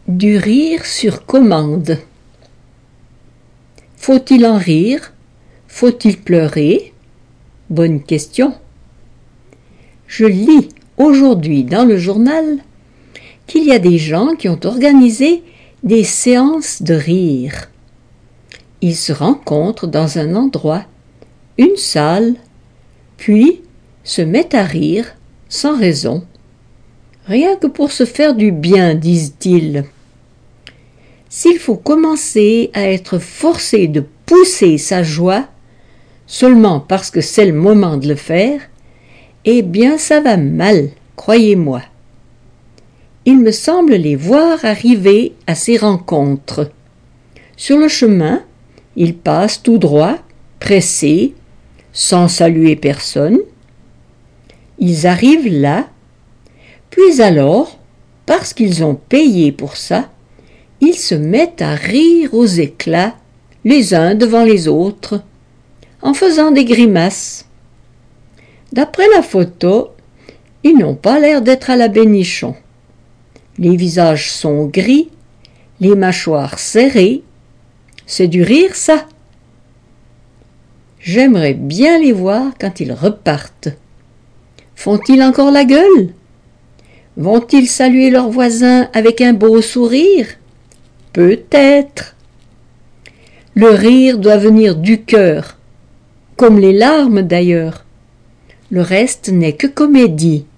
Du rire sur commande. Faut-il en rire? Faut-il pleurer? Bonne question. Je lis aujourd'hui dans le journal qu'il y a des gens qui ont organisé des séances de rire. Ils se rencontrent dans un endroit, une salle, puis se mettent à rire sans raison. Rien que pour se faire du bien, disent-ils. S'il faut commencer à être forcé de pousser sa joie seulement parce que c'est le moment de le faire, eh bien ça va mal, croyez-moi. Il me semble les voir arriver à ces rencontres. Sur le chemin, ils passent tout droit, pressés, sans saluer personne. Ils arrivent là, puis alors, parce qu'ils ont payé pour ça, ils se mettent à rire aux éclats, les uns devant les autres, en faisant des grimaces. D'après la photo, ils n'ont pas l'air d'être à la Bénichon. Les visages sont gris, les mâchoires serrées. C'est du rire, ça. J'aimerais bien les voir quand ils repartent. Font-ils encore la gueule? Vont-ils saluer leurs voisins avec un beau sourire? Peut-être. Le rire doit venir du cœur, comme les larmes d'ailleurs. Le reste n'est que comédie.